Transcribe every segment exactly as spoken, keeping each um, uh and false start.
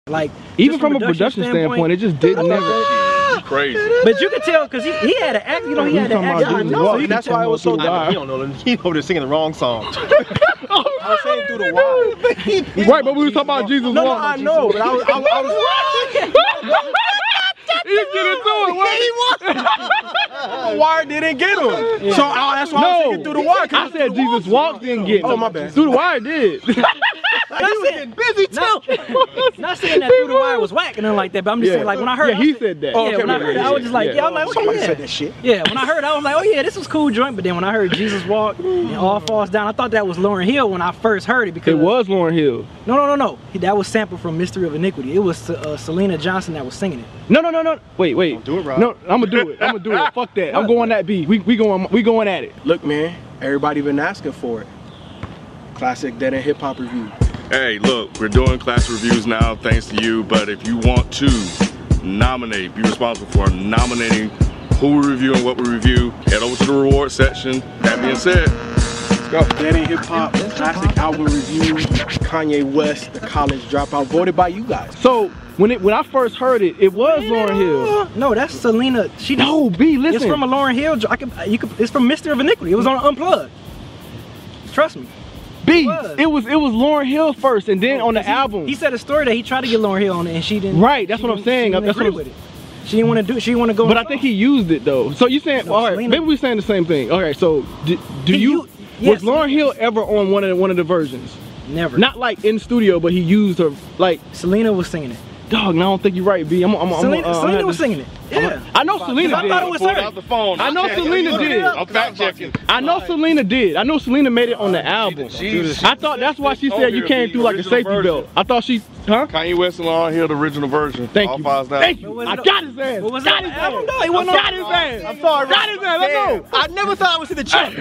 Like even from, from a production standpoint, standpoint, it just didn't never. Crazy. But you could tell because he, he had an act, you know, he had an act. I know, so that's why it was so dark. He don't know. He over there singing the wrong song. I was saying through the wire. Right, but we were talking about Jesus. No, no, I know, but I was, I was, I was He's getting to it. The wire didn't get him. Yeah. So uh, that's why no, I was thinking through the wire. I said Jesus walked didn't get him. Oh, my bad. Through the wire did. Not saying, busy too. Not, not saying that through the wire was whack and nothing like that, but I'm just yeah. saying like when I heard, yeah, he said that. Yeah, oh, okay, when I heard, yeah, I was just like, yeah, yeah I'm like, okay, somebody yeah. said that shit. Yeah, when I heard, I was like, oh yeah, this was cool joint. But then when I heard Jesus walk and all falls down, I thought that was Lauryn Hill when I first heard it because it was Lauryn Hill. No, no, no, no. That was sampled from Mystery of Iniquity. It was uh, Selena Johnson that was singing it. No, no, no, no. Wait, wait. Don't do it, Rob. No, I'm gonna do it. I'm gonna do it. Fuck that. I'm going that beat. We we going we going at it. Look, man, everybody been asking for it. Classic Dead End Hip Hop review. Hey, look, we're doing class reviews now, thanks to you. But if you want to nominate, be responsible for nominating who we review and what we review, head over to the reward section. That being said, let's go. Dead End Hip Hop classic album review. Kanye West, The College Dropout, voted by you guys. So when it when I first heard it, it was Lauryn Hill. No, that's Selena. She no, B. Listen, it's from a Lauryn Hill. I can, you can, it's from Mystery of Iniquity. It was on Unplugged. Trust me. B, it was it was Lauryn Hill first, and then on the he, album. He said a story that he tried to get Lauryn Hill on it, and she didn't. Right, that's what I'm saying. She that's what I'm, with it. She didn't want to do it. She didn't want to go. But I think he used it though. So you saying, no, all right? Selena, maybe we're saying the same thing. All right. So do, do you? you yes, was Lauryn Hill ever on one of the, one of the versions? Never. Not like in studio, but he used her like. Selena was singing it. Dog, no, I don't think you're right, B. I'm, I'm, Selena, I'm, uh, Selena was singing it. Yeah. I know Selena I did. thought it was her. Out the phone. I know yeah, Selena did. I'm fact checking. I know Selena did. I know Selena made it on the album. She, she, I thought that's why she said you came through like a safety version. belt. I thought she, huh? Kanye West and Lauryn Hill, the original version. Thank All you. files down. Thank you. I got his ass. What was got that? his I ass. don't know. He wasn't I on got his ass. I'm sorry. Got his ass. Let's go. I never thought I would see the check.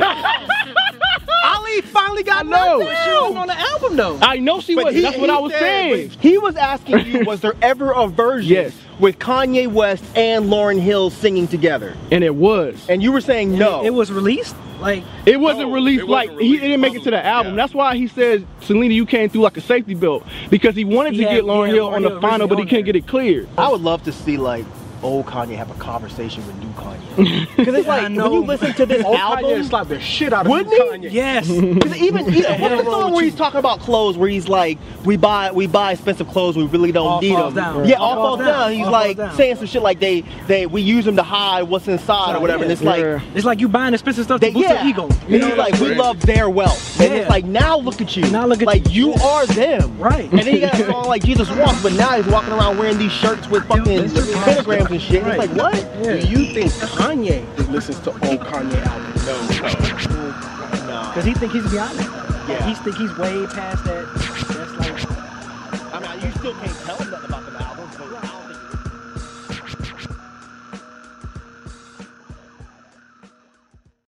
Ali finally got no. She wasn't on the album though. I know she was. That's what I was said, saying. He was asking you, was there ever a version yes. with Kanye West and Lauryn Hill singing together? And it was. And you were saying no. It, it was released? Like it wasn't no, released it like wasn't he released didn't make it to the album. Yeah. That's why he says, Selena, you came through like a safety belt. Because he wanted he to had, get Lauryn Hill on the Hill final, but he couldn't get it cleared. I would love to see like old Kanye have a conversation with new Kanye. Because it's like, when you listen to this Old album, Kanye slapped the shit out of wouldn't new he? Kanye. yes. Because even, even what's the song where he's talking about clothes, where he's like, we buy we buy expensive clothes, we really don't All need falls them. down. Yeah, All all, falls falls down. down. He's All like falls down. saying some shit like they they we use them to hide what's inside or whatever. yeah. And it's like, Yeah. It's like you buying expensive stuff they, to boost yeah, your ego. you know, like we love their wealth. And Yeah. it's like, now look at you. Now look at like you. you are them. Right. And then he got a song like Jesus Walks, but now he's walking around wearing these shirts with fucking pentagrams and shit. Right. It's like, what? Yeah. Do you think Kanye listens to old Kanye albums? No, no. No. Because he think he's beyond it. Yeah. He think he's way past that. That's like. I mean, you still can't tell him nothing about that.